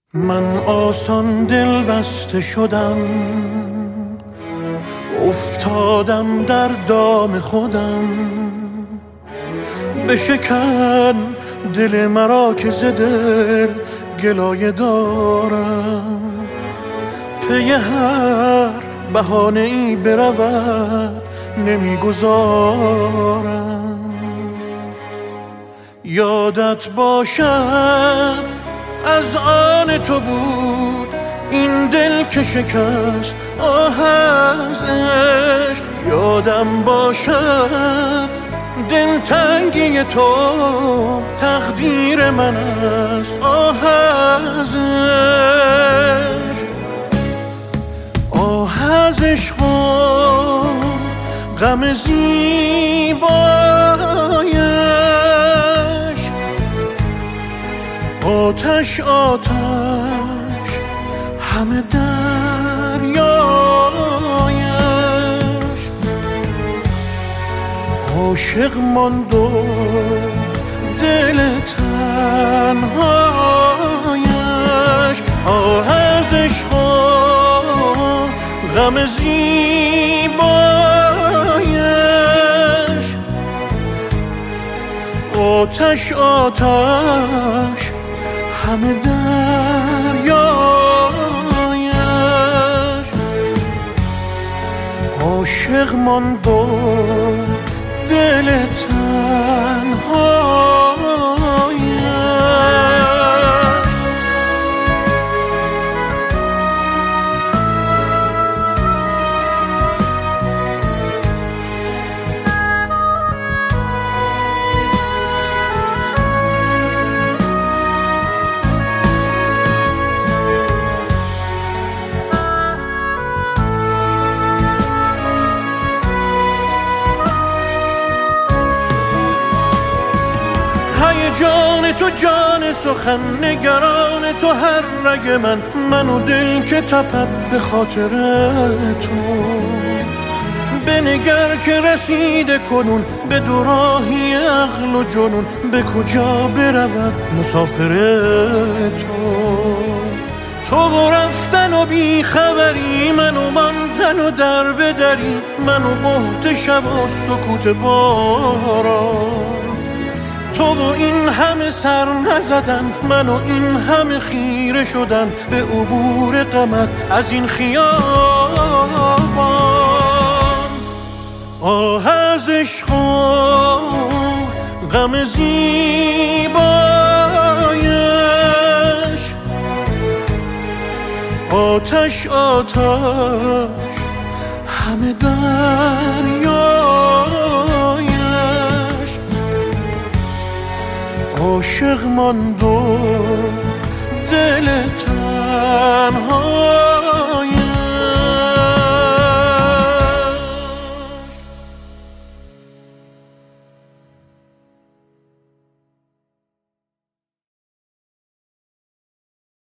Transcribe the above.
من آسان دل بسته شدم، افتادم در دام خودم. بشکن دل مرا که ز دل گلایه دارم. پی هر بهانه ای برود نمیگذارم. یادت باشد از آن تو بود این دل که شکست آه از عشق. یادم باشد دلتنگی تو تقدیر من است آه از عشق. آه از عشق و غم زیبایش. آتش آتش همه دریایش. عاشق ماند و دل تنهایش. آه از عشق و غم زیبایش. آتش آتش همه دریایش. عاشق ماند و دل تنهایش. جان تو جان سخن نگران تو هر رگ من و دل که تپد به خاطر تو. بنگر که رسیده کنون به دوراهی عقل و جنون. به کجا برود مسافر تو رفتن و بی خبری. منو ماندن و در بدری. منو بهت شب و سکوت باران. تو و این همه سر نزدن، من و این همه خیره شدن به عبور غمت از این خیابان. آه از عشق و غم زیبایش. آتش آتش همه دریایش. عاشق ماند و